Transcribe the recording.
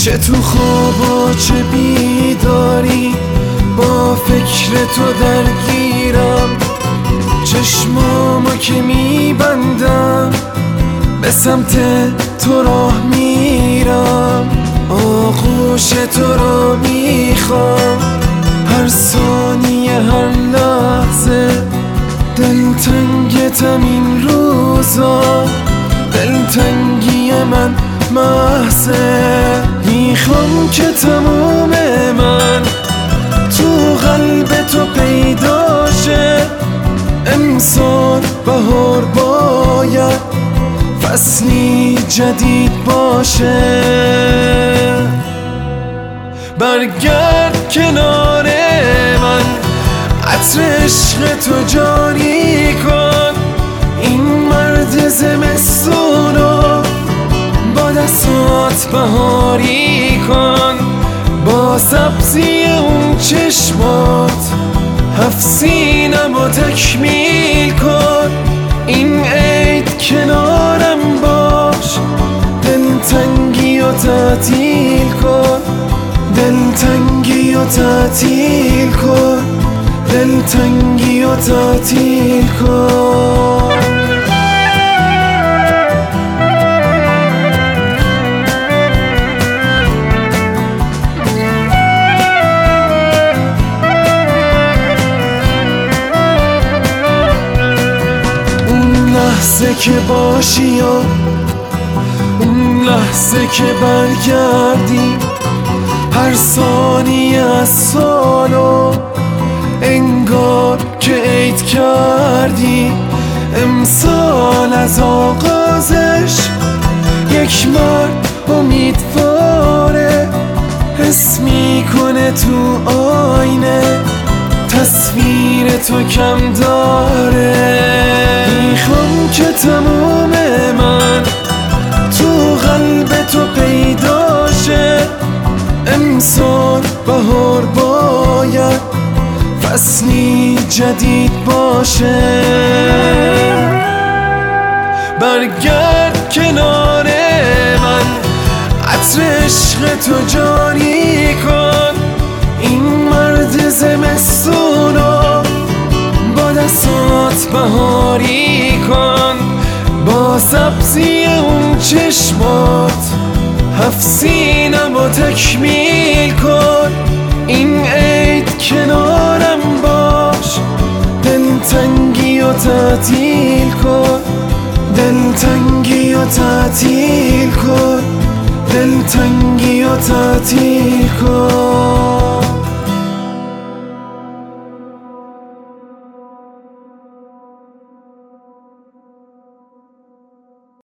چه تو خوابا چه بیداری با فکر تو درگیرم. چشمامو که میبندم به سمت تو راه میرم. آغوش تو رو میخوام هر ثانیه هر لحظه. دلتنگتم این روزا، دلتنگی من محضه. میخوام که تموم من تو قلب تو پیدا شه. امسال بهار باید فصلی جدید باشه. برگرد کنار من، عطر عشق تو جاری کن. این مرد زمستونو با دستات بهاری کن. با سبزی اون چشمات هفت سینمو تکمیل کن. این عید کنارم باش، دلتنگی و تعطیل کن. دلتنگی و تعطیل کن. دلتنگی و تعطیل کن. لحظه که باشی و اون لحظه که برگردی، هر ثانیه از سالو انگار که عید کردی. امسال از آغازش یک مرد امیدواره، حس میکنه تو آینه تصویر تو کم داره. میخوام که تموم من تو قلب تو پیدا شه. امسال بهار باید فصلی جدید باشه. برگرد کنار من، عطر عشق تو جاری کن. این مرد زمستونو با دستات بهاری کن. با سبزی اون چشمات هفت سینمو تکمیل کن. این عید کنارم باش، دلتنگی و تعطیل کن. دلتنگی و تعطیل کن. دلتنگی و تعطیل